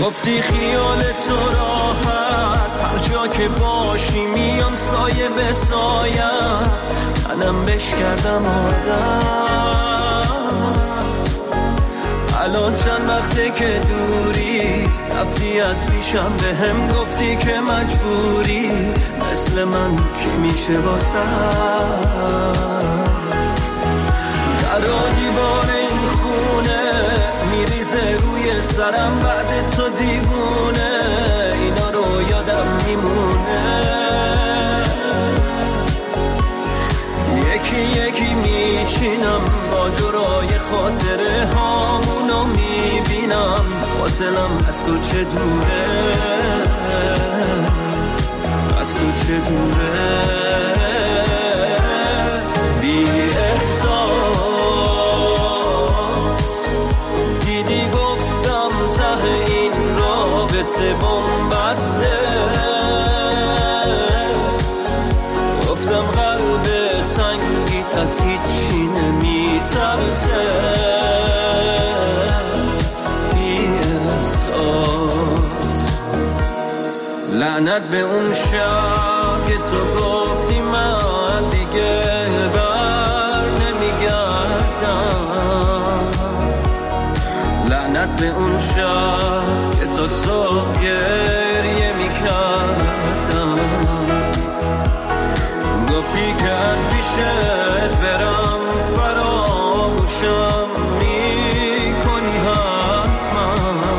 گفتی خیال تو راحت هر جا که باشی میام سایه به سایت منم بش کردم عادت الان چند وقته که دوری رفتی از پیشم به هم گفتی که مجبوری مثل من کی میشه واسه در دیوار این خونه میریزه روی سرم بعد تو دیوونه اینا رو یادم میمونه یکی یکی میچینم با جرای خاطره هامونو میبینم فاصلم از تو چه دوره از تو چه دوره بی احساس دیدی گفتم ته این رابطه بنبسته گفتم قلب سنگی از هیچی نمیترسه بی احساس لعنت به اون شب که تو گفتی من دیگه بر نمیگردم لعنت به اون شب که تو صبح گریه میکردم گفتی که از پیشت برم فراموشم میکنی حتما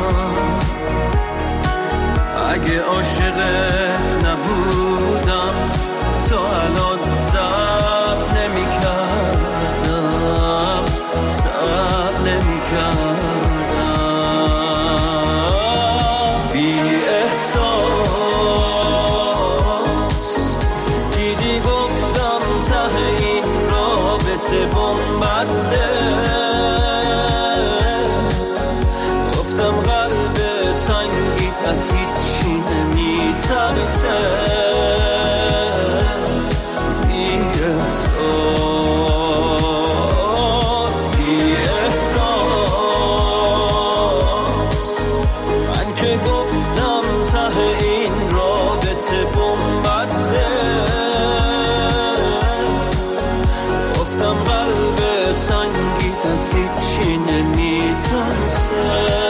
اگه عاشقت نبودم تو الان صبر نمیکردم صبر نمیکردم بی احساس دیدی گفتم ته این رابطه بنبسته گفتم قلب سنگیت از هیچی نمیترسه بی احساس بی احساس من که گفتم ته این رابطه بنبسته گفتم قلب سنگیت از هیچی نمیترسه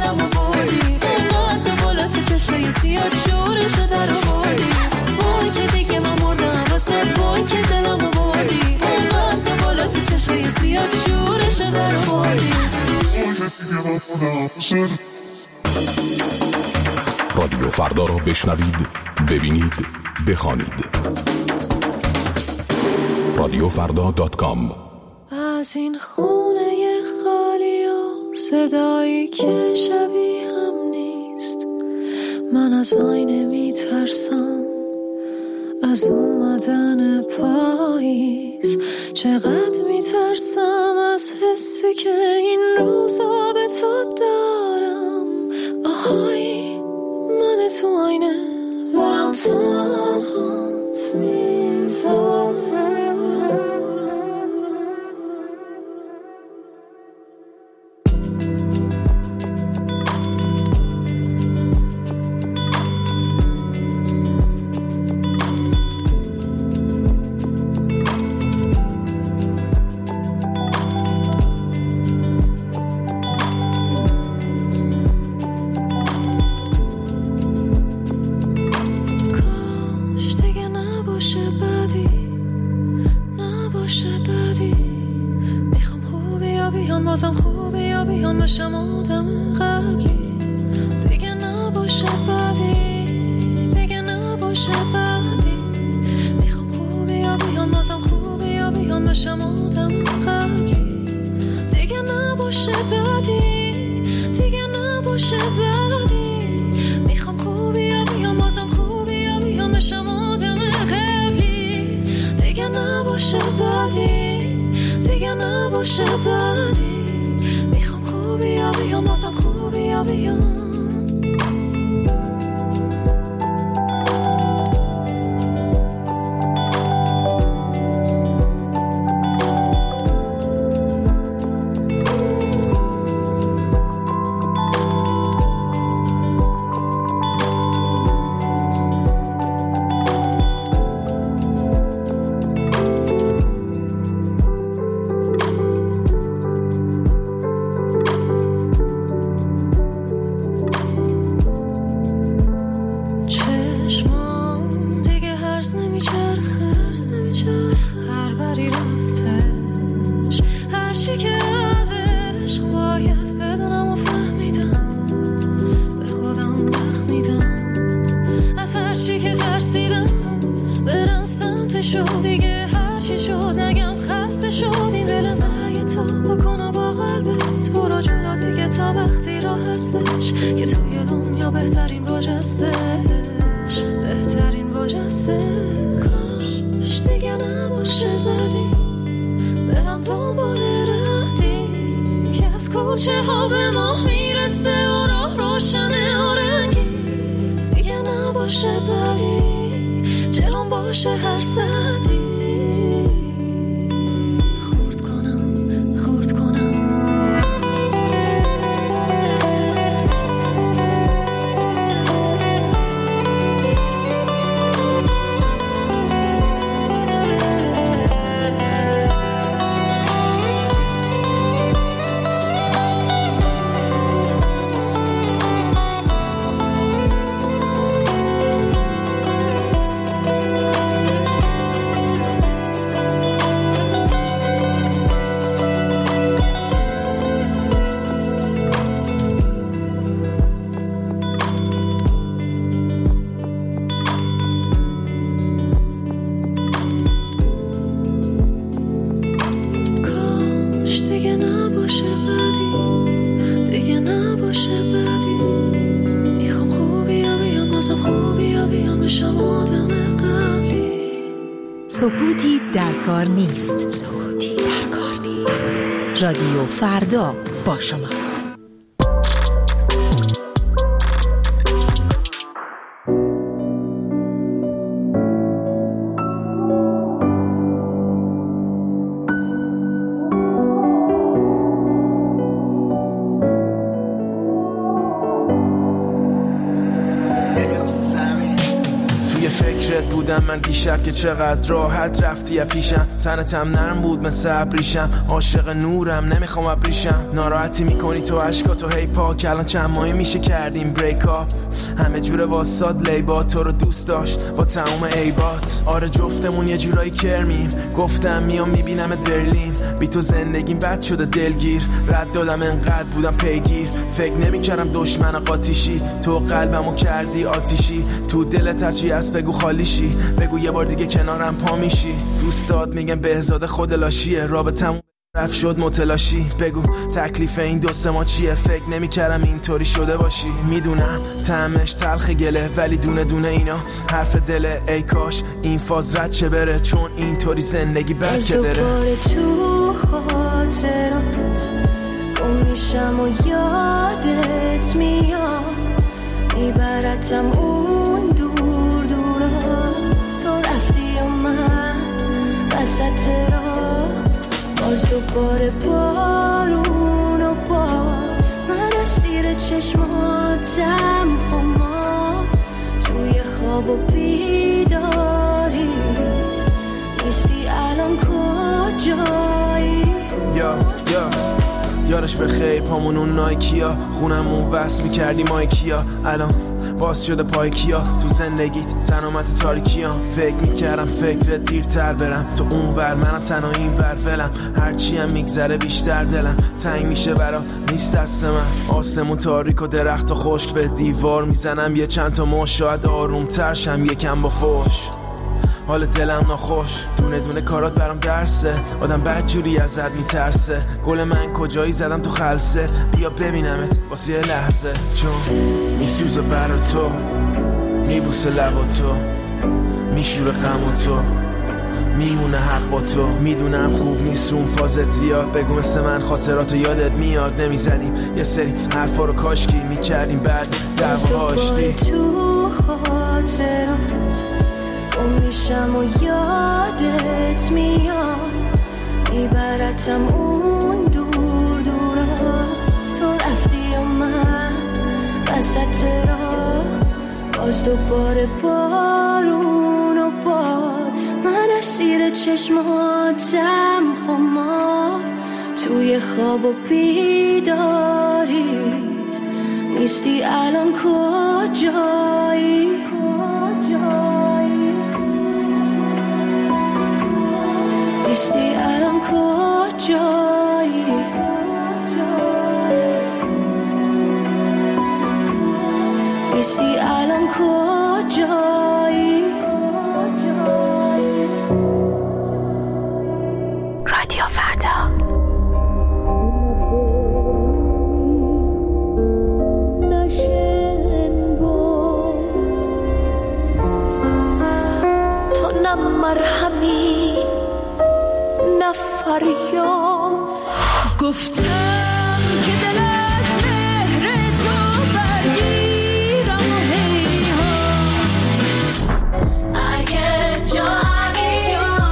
زیاد شورشو در آوردی وای که رادیو فردا را بشنوید، ببینید، بخوانید. رادیوفردا.com. از این خونه خالی و صدایی که شبیه هم نیست، من از آینه میترسم، از اومدن پاییز. چقدر میترسم از حسی که این روزا به تو دارم. آهای من تو آینه دارم تنهات میذارم. بازم خوبه یا بیان بشم آدم قبلی. دیگه نباشه بعدی، دیگه نباشه بعدی. میخوام خوبه یا بیان بازم خوبه یا بیان بشم آدم قبلی. دیگه نباشه بعدی، دیگه نباشه بعدی. میخوام خوبه یا بیان بازم خوبه یا بیان بشم آدم قبلی. دیگه نباشه بعدی، دیگه نباشه بعدی. میخوام خوبی یا بیان بازم خوبی یا بیان. که توی دنیا بهترین واجستش، بهترین واجستش. کاش دیگه نباشه بدی، برم دنبال ردی که از کوچه ها به ماه میرسه و راه روشنه و رنگی. دیگه نباشه بدی، جلوم باشه هر سدی. سکوتی در کار نیست. سکوتی در کار نیست. رادیو فردا با شماست. توی فکر فکرت بودم من دیشب که چقدر راحت رفتی پیشم، تنتم نرم بود مثل ابریشم، عاشق نورم نمیخوام ابریشم، ناراحتی میکنی تو عشقاتو هی پاک، الان چند ماهی میشه کردیم بریک اپ، همه جوره واساد لیبا، تو رو دوست داشت با تمام عیبات، آره جفتمون یه جورایی کرمیم، گفتم میام میبینمت برلین، بی تو زندگیم بد شده دلگیر، رد دادم انقدر بودم پیگیر، فکر نمیکردم دشمن قاطیشی، تو قلبمو کردی آتیشی، تو دلت هرچی هست بگو خالیشی، بگو یه بار دیگه کنارم پا میشی، دوستات میگن بهزاد خود لاشیه، رابطمون رفت شد متلاشی، بگو تکلیف این دوست ما چیه، فکر نمیکردم اینطوری شده باشی، میدونم طعمش تلخ گله ولی دونه دونه اینا حرف دله، ای کاش این فاز رد چه بره، چون اینطوری زندگی بد که بره، دوباره تو خاطرات گم میشم و یادت میاد، میبرتم اون دور دورا، تو رفتی و من وسط راه، باز دوباره بارون و باد، من اسیر چشماتم خمار، توی خواب و بیداری، نیستی الان کجایی؟ یارش به خیر پامون اون نایکیا، خونمون وصل میکردی مایکیا، الان باز شده پای کیا، تو زندگیت تنها تو تاریکیام، فکر میکردم فکرت دیرتر برم، تو اون ور منم تنها این ور ولم، هرچی هم میگذره بیشتر دلم تنگ میشه برات، نیست دست من، آسمون تاریک و درخت و خشک، به دیوار میزنم یه چند تا مش، شاید آروم ترشم یکم با فوش، حال دلم ناخوش، دونه دونه کارات برام درسه، آدم بد جوری ازت میترسه، گل من کجایی زدم تو خلسه، بیا ببینمت واسه یه لحظه، چون میسوزه برا تو، میبوسه لبا تو، میشوره غم تو، میمونه حق با تو، میدونم خوب نیست اون فازت زیاد، بگو مثل من خاطراتو یادت میاد، نمیزدیم یه سری حرفا رو کاشکی میکردیم بعد دعوا هاشتی، تو خاطرات گم میشم و یادت میاد، میبرتم اون دور دورا، تو رفتی و من وسط راه، باز دوباره بارون و باد، من اسیر چشماتم خمار، توی خواب و بیداری، نیستی الان کجایی؟ نیستی الان کجایی؟ نیستی الان کجایی؟ رادیو فردا. نشن بود تو نه مرهمی نه فریاد، گفتم که دل از مهر تو برگیرم و هیهات، اگه جایی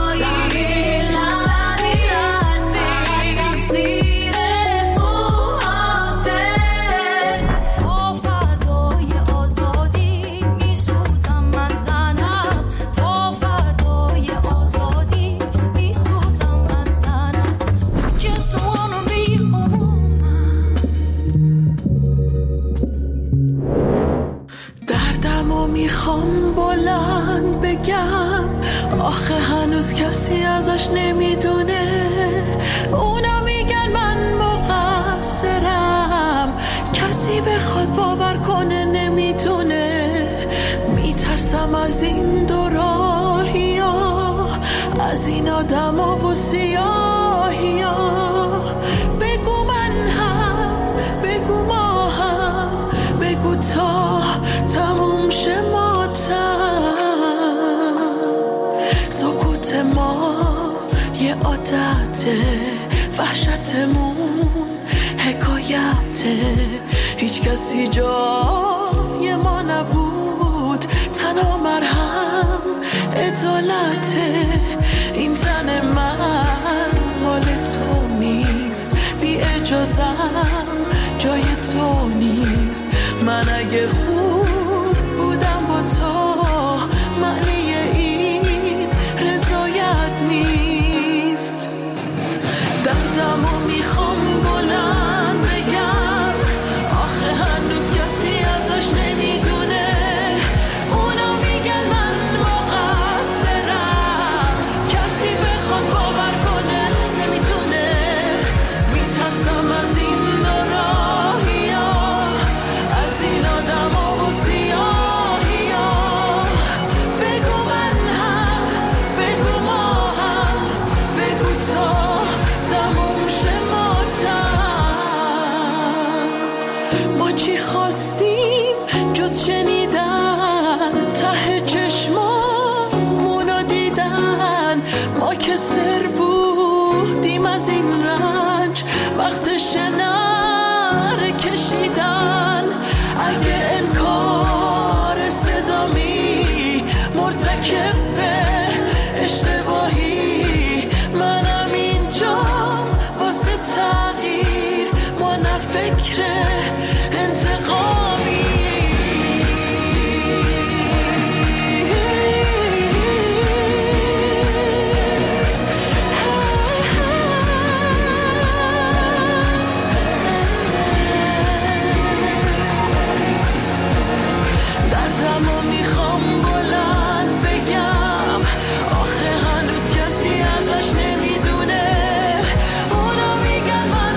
تفسیر موهاته، تا فردای آزادی میسوزم من زنم، تا فردای آزادی میسوزم من زنم، just wanna be a woman. دردمو میخوام بلند بگم، آخه هنوز کسی ازش نمیدونه، اونا میگن من مقصرم، کسی بخواد باور کنه نمیتونه، میترسم از این دو راهی ها، از این آدم ها و سیاهی ها، بگو من هم بگو ما هم، بگو تا تموم شه ماتم، سکوت ما یه عادته، وحشتمون حکایته، هیچ کسی جای ما نبود، تنها مرهم عدالته، این تن من مال تو نیست، بی اجازم جای تو نیست، من اگه خوب بودم با تو معنی ما چی خواستیم جز شنیدن، ته چشمامونو دیدن. ما که سر بودیم از این رنج، وقت شنر کشیدن. اگه انکار صدامی مرتکب به اشتباهی، منم اینجام واسه تغییر، ما نه فکر انتقامی. دردمو میخوام بلند بگم، آخه هنوز کسی ازش نمیدونه. اونا میگن من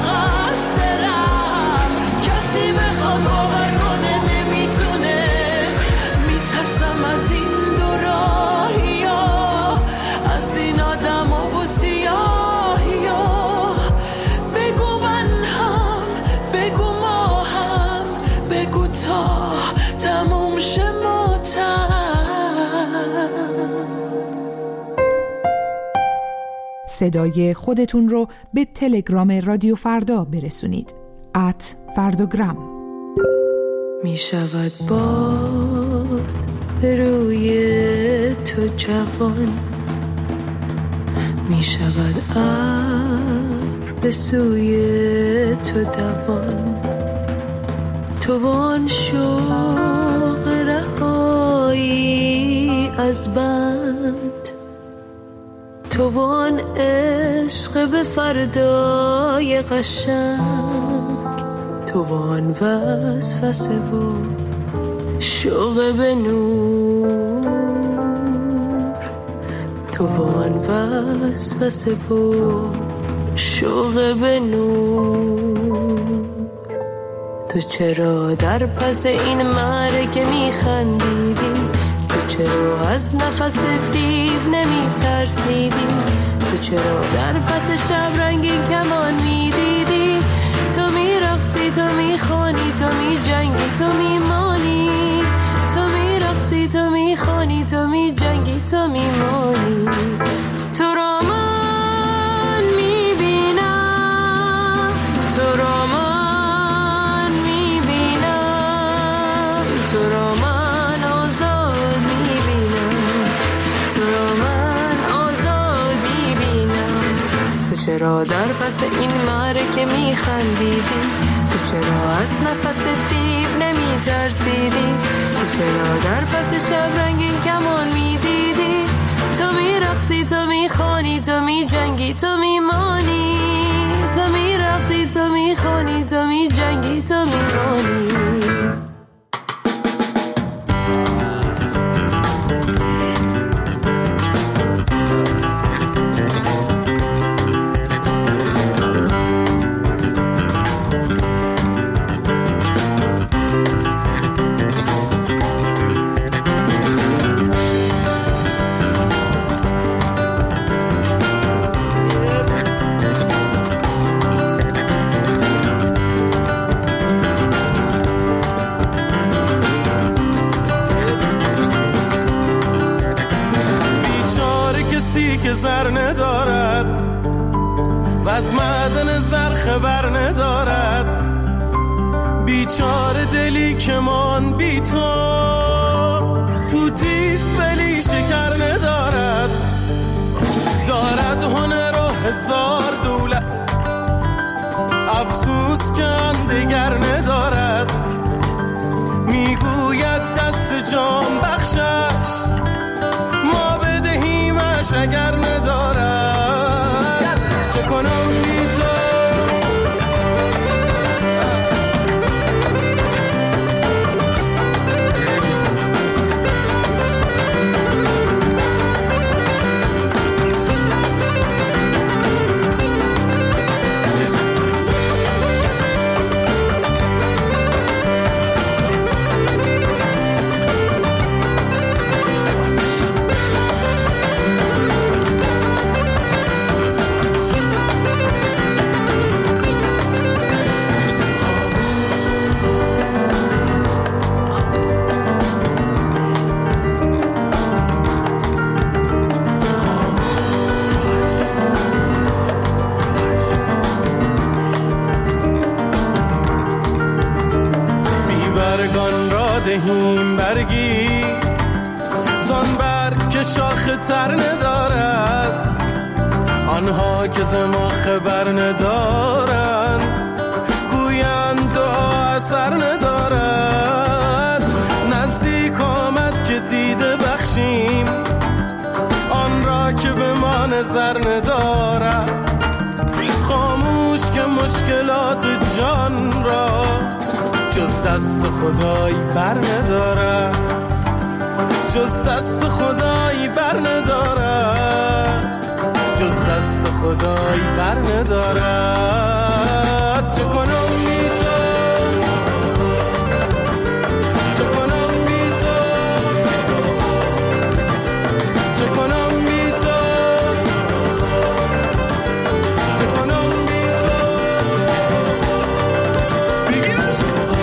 مقصرم، کسی بخواد باور کنه نمیتونه. میترسم از این دو راهیا، از این آدم و سیاهیا. بگو من هم، بگو ما هم، بگو تا تموم شه ماتم. صدای خودتون رو به تلگرام رادیو فردا برسونید. @فرداگرام. می شود باد روی تو جوان، می شود ابر به سوی تو دوان. تو وان شوق رهایی از بند، تو وان عشق به فردای قشنگ. تو وان وسوسه و شوق به نور، تو وان وسوسه و شوق به نور. تو چرا در پس این مرگ میخندیدی؟ تو چرا از نفس دیو نمیترسیدی؟ تو چرا در پس شب رنگین کمان میدیدی؟ تو میرقصی، تو میخوانی، تو میجنگی، تو میمانی. تو میرقصی، تو میخوانی، تو میجنگی، تو میمانی. تو را من میبینم، تو را من میبینم، تو را من آزاد میبینم، تو را من آزاد میبینم. تو چرا در پس این مرگ میخندیدی؟ تو چرا از نفس دیو نمیترسیدی؟ تو چرا در پس شب رنگین کمان میدیدی؟ تو میرقصی، تو میخوانی، تو میجنگی، تو میمانی. تو میرقصی، تو میخوانی، تو میجنگی، تو میمانی. که زر ندارد و از معدن زر خبر ندارد. بیچاره دلی که من بی تو تیست ولی شکر ندارد. دارد هنر و هزار دولت، افسوس که دیگر ندارد. میگوید دست جان بخشش، ما بدهیمش اگر ندارد. چه کنم بی تو؟ بدهیم برگی زان برگ که شاخ تر ندارد، آنها که ز ما خبر ندارند گویند دعا اثر ندارد. نزدیک آمد که دیده بخشیم آن را که به ما نظر ندارد. خاموش که مشکلات جان را جز دست خدای بر ندارد، جز دست خدای بر ندارد، جز دست خدای بر ندارد. چه کنم بی تو، چه کنم بی تو، چه کنم بی تو، چه کنم بی تو. بگیرش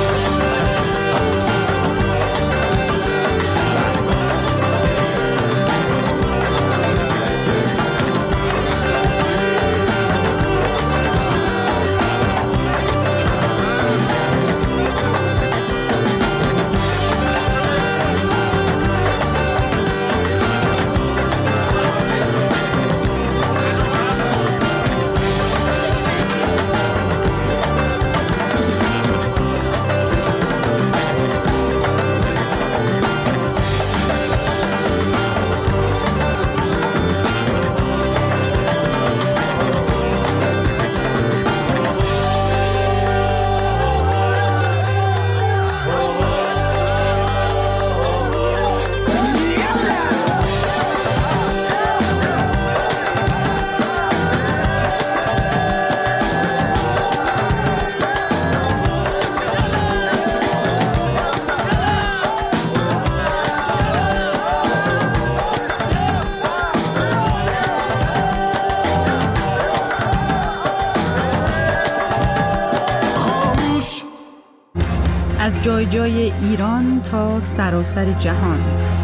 از جای جای ایران تا سراسر جهان.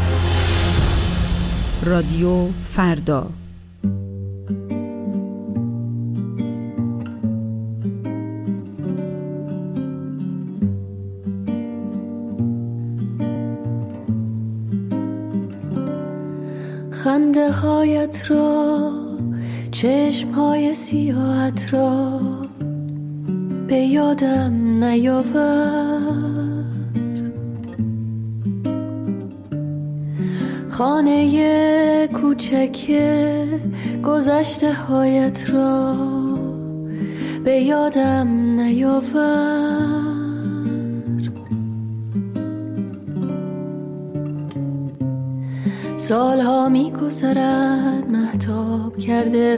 رادیو فردا. خنده هایت را، چشم های سیاهت را به یادم نیاور. خانه کوچک گذشته هایت را به یادم نیاور. سالها می گذرد مهتاب کرده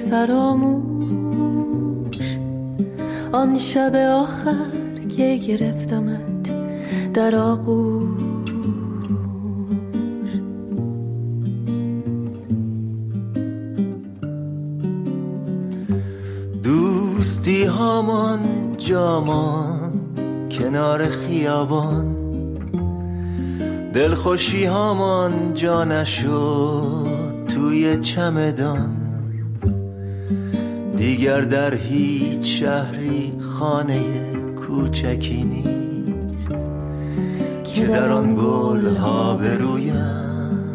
فراموش آن شب آخر که گرفتمت در آغوش. دوستی هامان جامان کنار خیابان، دلخوشی هامان جا نشد توی چمدان. دیگر در هیچ شهری خانه کوچکی نیست که در آن گل ها برویم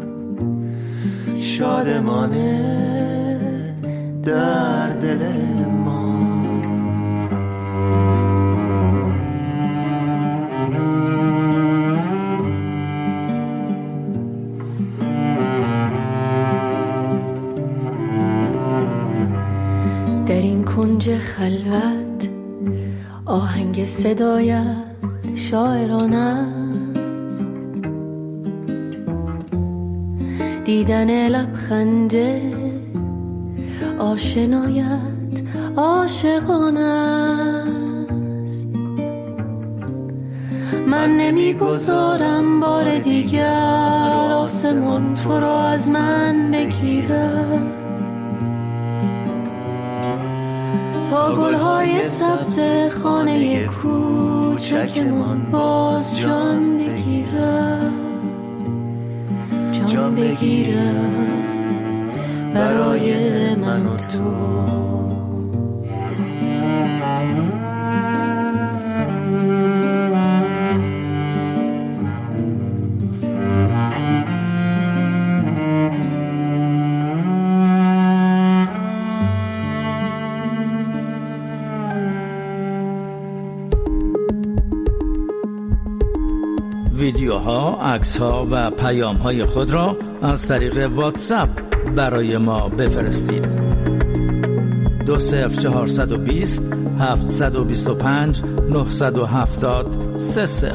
شادمانه در دل ما. در این کنج خلوت آهنگ صدایت شاعرانه است، دیدن لبخنده آشنایت عاشقانه است. من نمیگذارم بار دیگر آسمان تو را از من بگیرد، تا گلهای سبز خانه کوچکمان باز جان بگیرد، جان بگیرد برای من و تو. ویدیوها، عکس‌ها و پیام‌های خود را از طریق واتساپ برای ما بفرستید. 20420 725 970 30.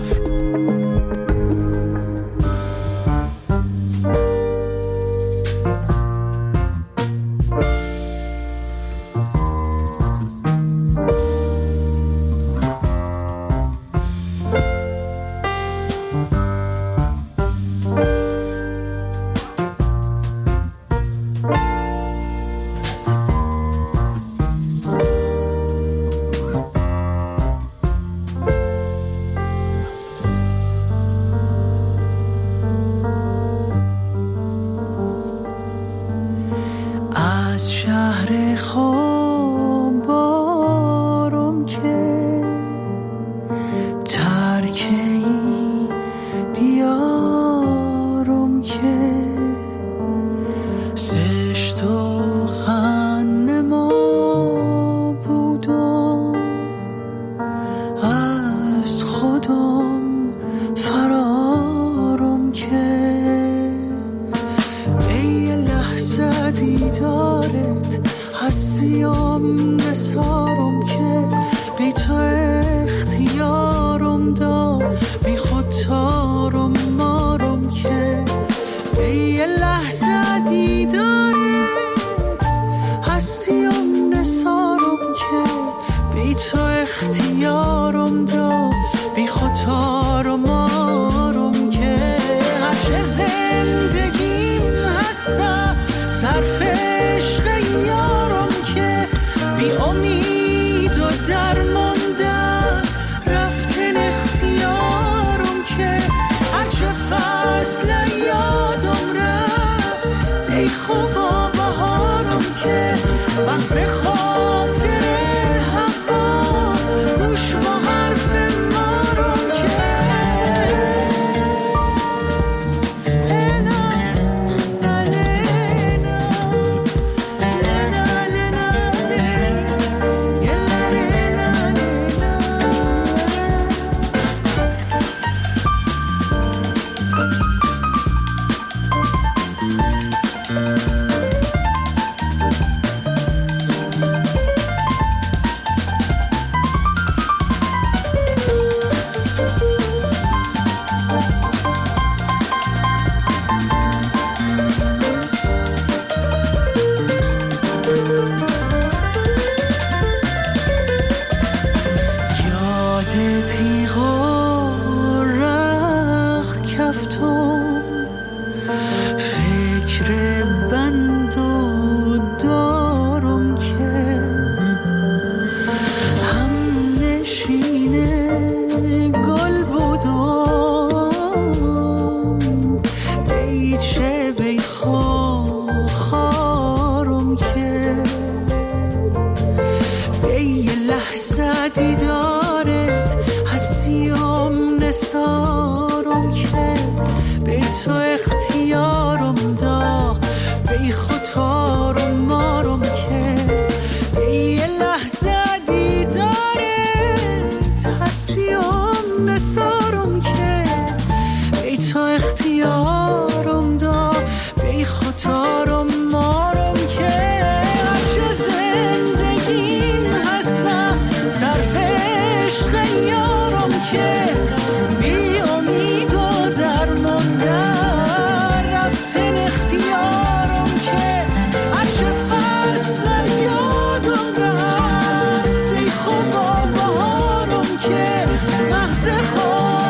مغز خود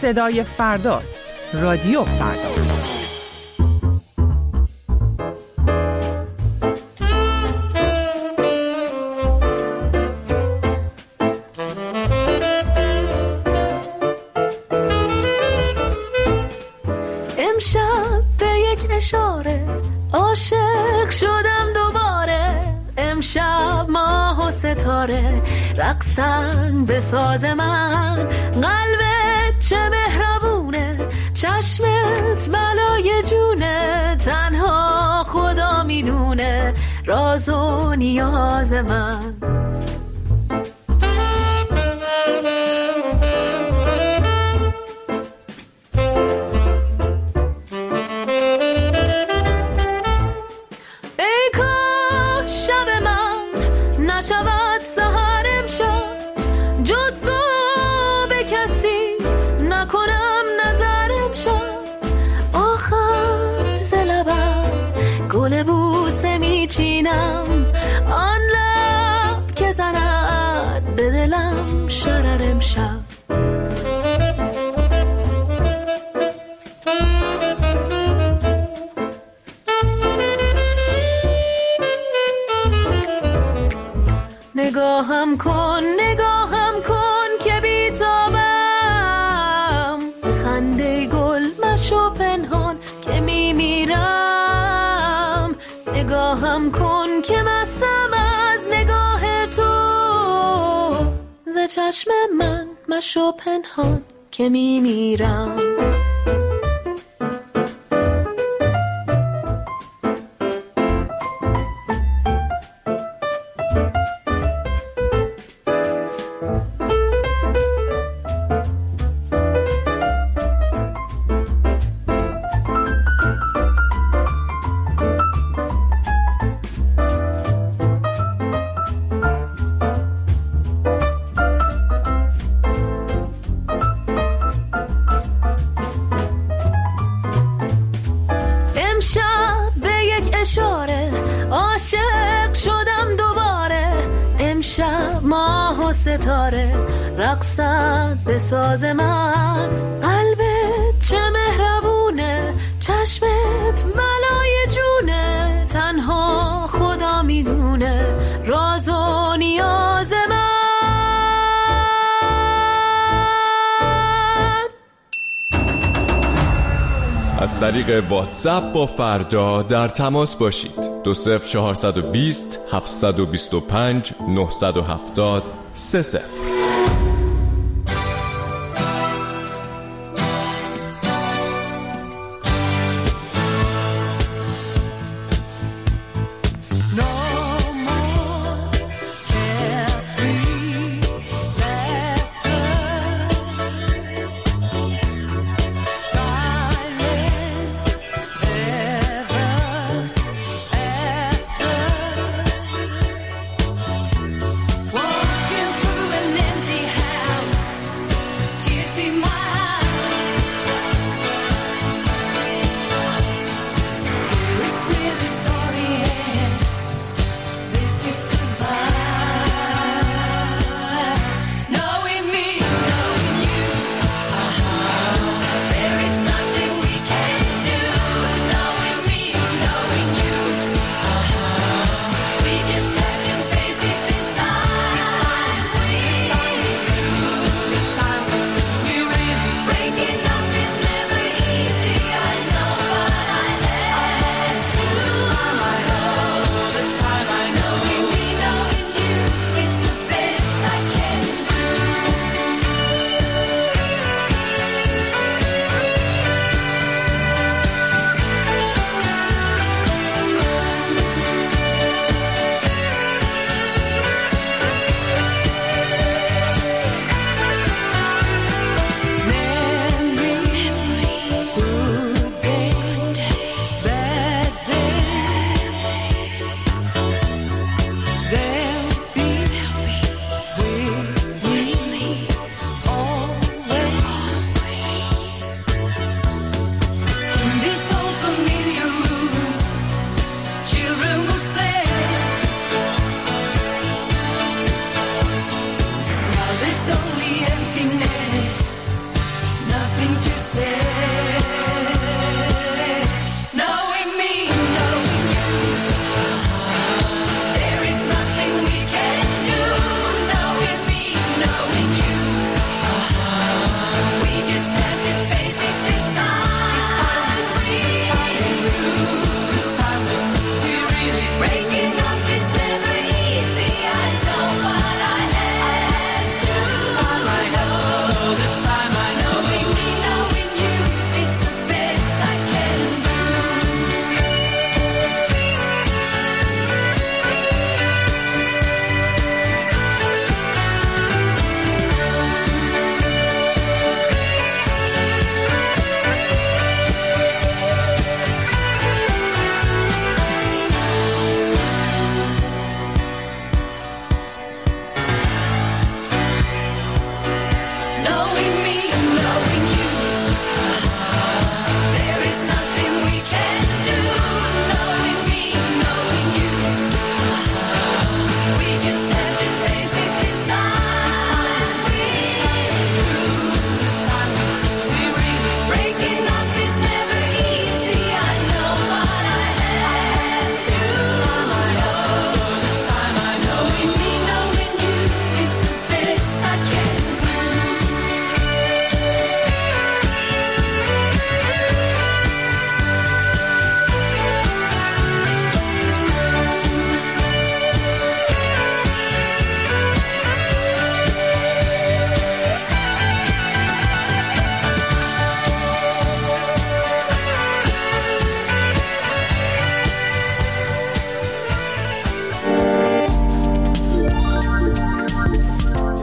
صدای فرداست. رادیو فردا. امشب به یک اشاره عاشق شدم دوباره. امشب ماه و ستاره رقصن به ساز من. قلبت چه مهربونه، چشمت بلای جونه. تنها خدا میدونه راز و نیاز من. نشود سحر امشب جز تو به کسی نکنم نظر امشب. آخر ز لبم گل بوسه میچینم، آن لب که زند به دلم شرر امشب. نگاهم کن که بیتابم. خنده گل مشو پنهان که میمیرم. نگاهم کن که مستم از نگاه تو. ز چشم من مشو پنهان که میمیرم. عاشق شدم دوباره. امشب ماه و ستاره رقصد به ساز من. قلبت چه مهربونه، چشمت بلای جونه. تنها خدا میدونه راز و نیاز من. از طریق واتساپ با فردا در تماس باشید. 20420 725 970 30. Walking through an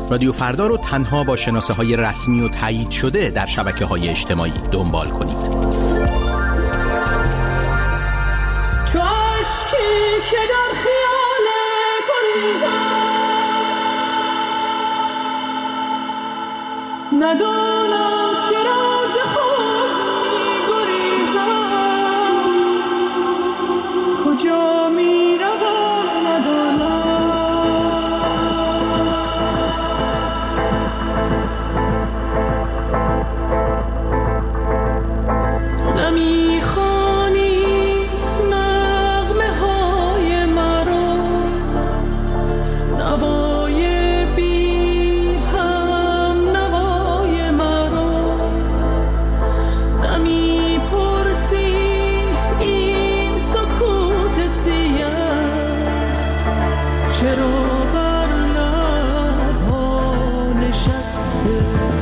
رادیو فردا رو تنها با شناسه‌های رسمی و تایید شده در شبکه‌های اجتماعی دنبال کنید. چو اشکی که در خیال تو ریزم، ندانم چرا ز خود می‌گریزم، کجا می‌روم ندانم. نمیخوانی نغمه های مرا، نوای بی هم نوای مرا، نمیپرسی این سکوت سیه چرا بر لبها نشسته.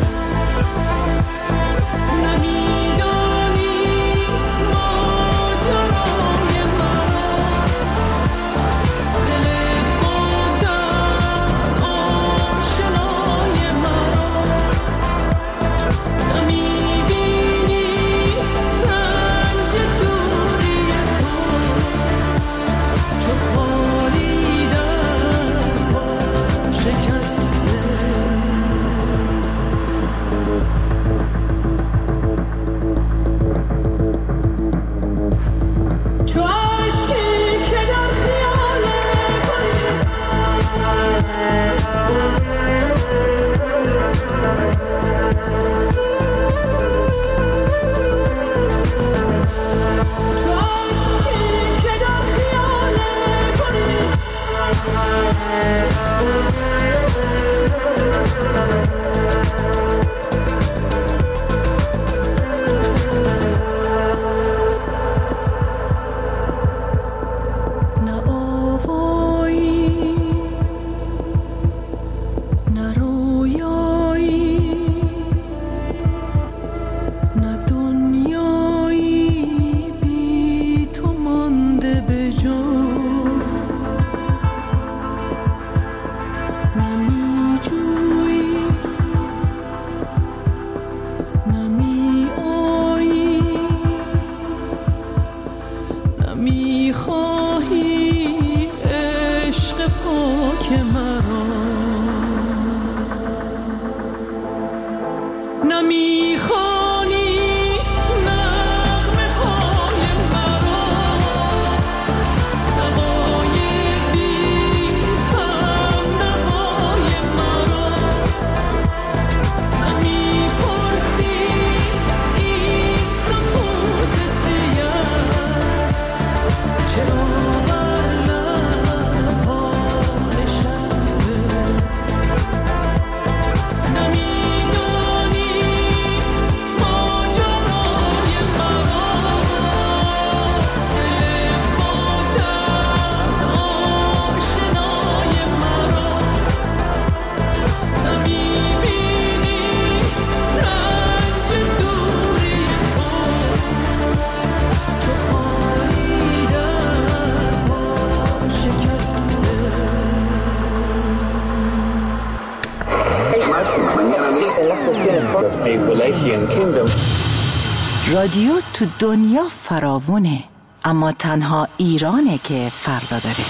رادیو تو دنیا فراوونه، اما تنها ایرانه که فردا داره.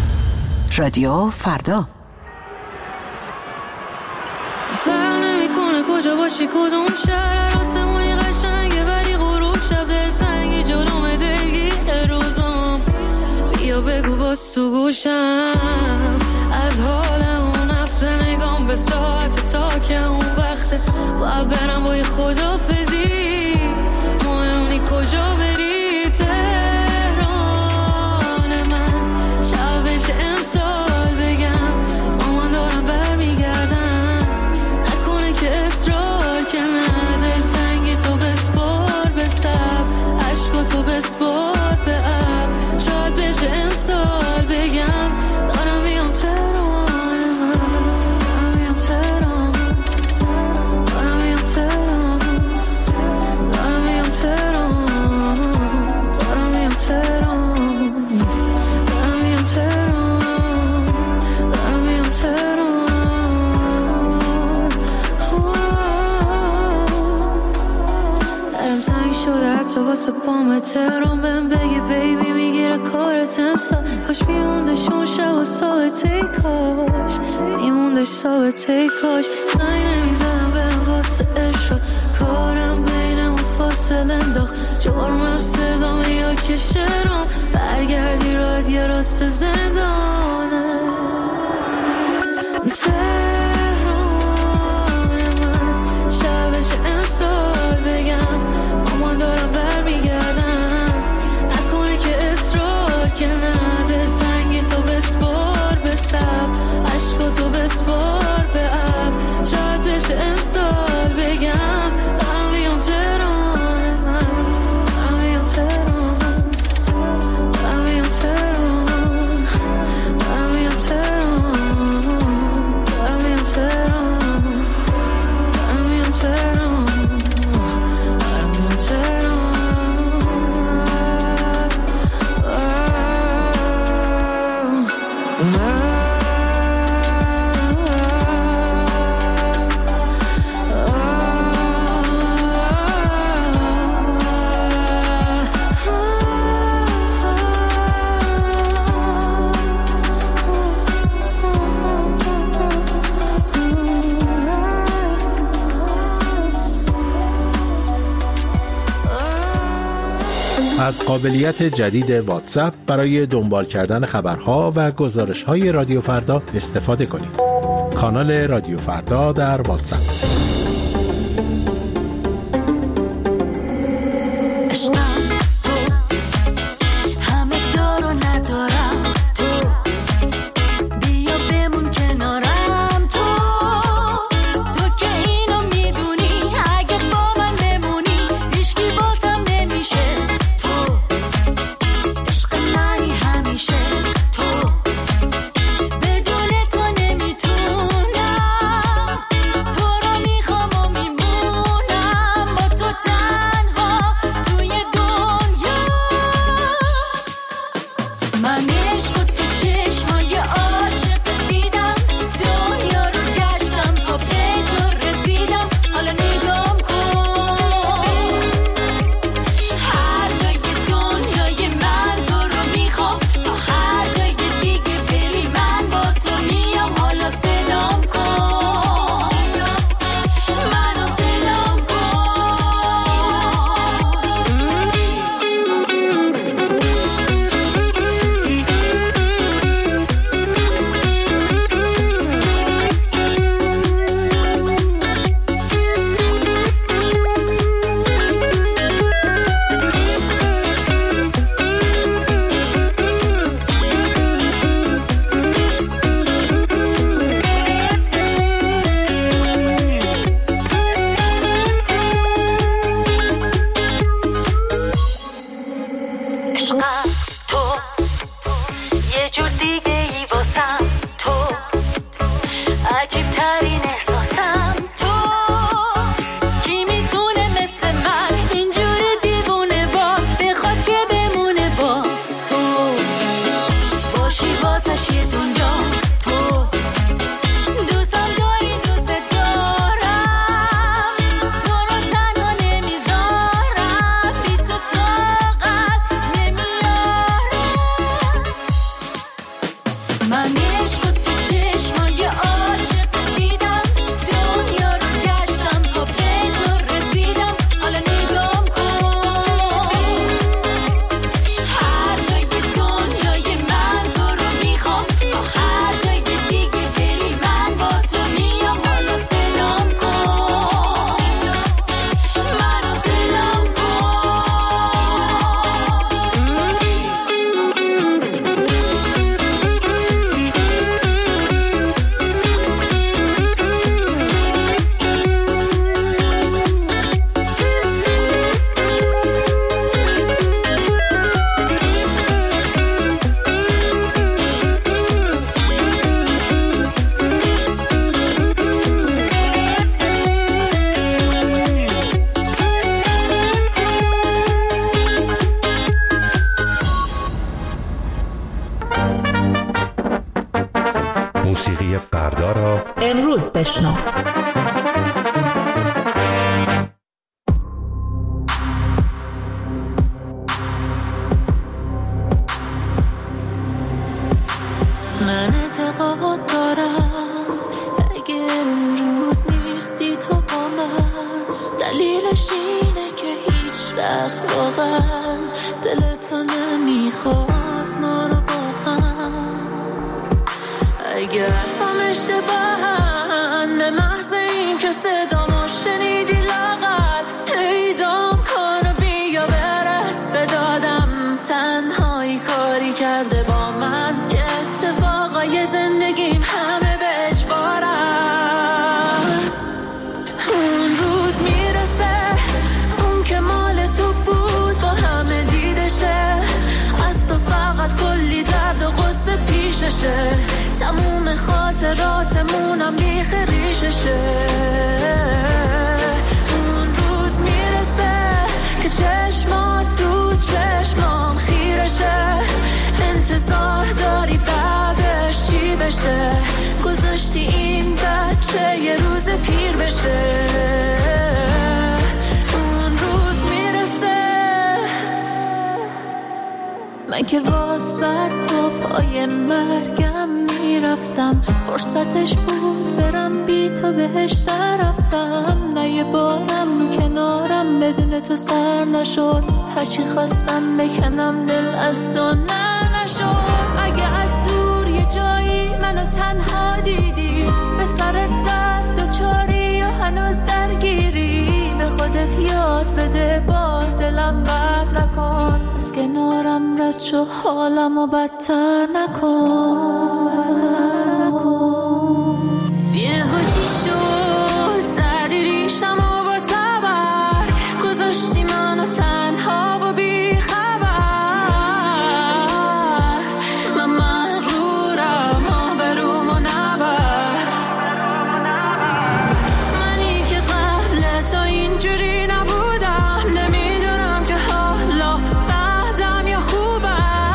رادیو فردا. فرق نمی‌کنه کجا باشی کدوم شهر، آسمونی قشنگه ولی غروب شب دلتنگی جلوم دلگیر روزم. بیا بگو باز تو گوشم از حالم اون هفته، نگام به ساعت تا که اون وقته باید برم با یه خدافزی. مهم نی کجا بری، تهران من شبش امسال بگم مامان دارم برمیگردم، نکنه که اصرار که نه دلتنگی تو بسپار به سب، عشقا تو بسپار به اب، شاید بشه امسال بگم دارم بیام تهران من، دارم بیام تهران، دارم بیام تهران. تمام تهران بهم بگی بیبی میگیره کارت امسال. کاش میموندش اون شب و ساعته کاش میموندش ساعته کاش. زنگ نمیزنم بهم واسه ارشاد کارم بینمون فاصله انداخت. جرمم صدامه یا که شرام برگردی راحت یه راست زندانه. تهران من شبش امسال بگم مامان دارم برمیگردم نکنه که اصرار که نده تنگی تو بسپار به سب عشقاتو بسپار به اب شاید بشه امسال بگم دارم بیام تهران من دارم بیام تهران دارم بیام تهران دارم بیام تهران دارم بیام تهران دارم بیام تهران از قابلیت جدید واتساپ برای دنبال کردن خبرها و گزارش‌های رادیو فردا استفاده کنید. کانال رادیو فردا در واتساپ. موسیقی فردا را امروز بشنو. من اعتقاد دارم اگه امروز نیستی تو با من، دلیلش اینه که هیچ وقت واقعا دلتو نمیخواست ما رو با هم. اگه حرفم اشتباهن به محض این که صدامو شنیدی لاغر پیدام کن و بیا برس به دادم. تنهایی کاری کرده با من که اتفاقای زندگیم همه به اجبارن. اون روز میرسه اون که مال تو بود با همه دیدشه، از تو فقط کلی درد و غصه پیششه، تموم خاطراتمونم بیخ ریششه. اون روز میرسه که چشمات تو چشمام خیرشه، انتظار داری بعدش چی بشه، گذاشتی این بچه یه روز پیر بشه. اون روز میرسه من که واسه تو پای مرگم میرفتم، فرصتش بود برم بی تو بهش رفتم. نه یه بارم کنارم بدون تو سر نشد، هرچی خواستم بکنم دل از تو نشد. اگه از دور یه جایی منو تنها دیدی، به سرت زد دوچاری و هنوز درگیری، به خودت یاد بده با دلم بد نکن، از کنارم رد شو حالمو بدتر نکن. یه حاجی شد زدی ریشمو با تبر، گذاشتی منو تنها و بی خبر. من مغرورم آبرومو نبر، منی که قبل تو اینجوری نبودم، نمیدونم که حالا بعدم یا خوبم.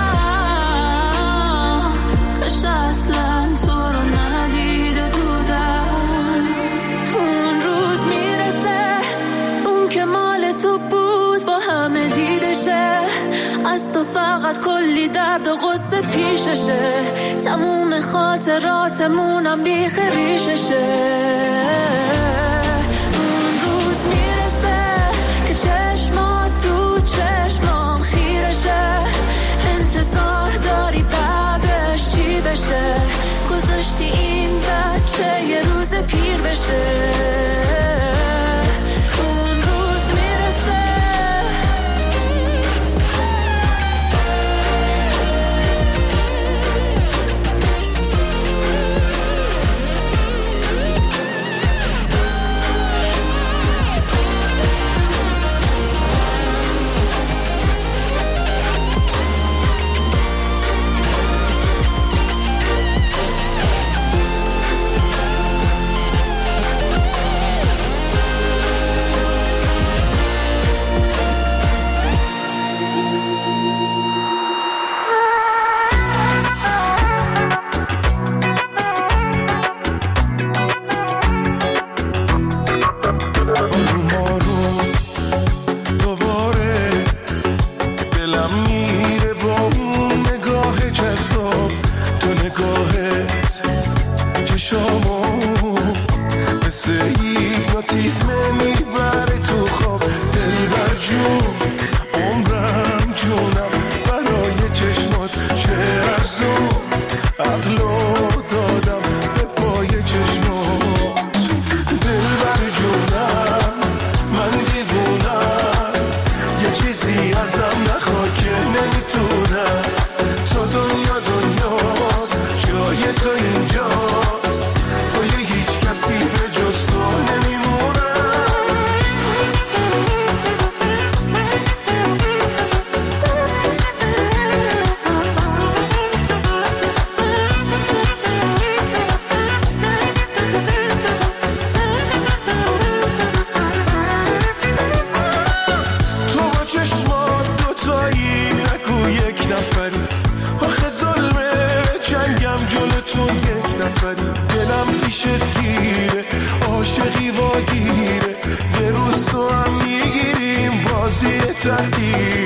کاش اصلا تو رو ندیده بودم. اون روز میرسه اون که مال تو بود با همه دیدشه، از تو فقط کلی درد و غصه پیششه، تموم خاطراتمونم بیخ ریششه. اون روز میرسه که چشمات تو چشمام خیرشه، انتظار داری بعدش چی بشه، گذاشتی این بچه یه روز پیر بشه. اون روز میرسه عاشقی واگیره، یه روز تو هم میگیریم بازی تحقیر.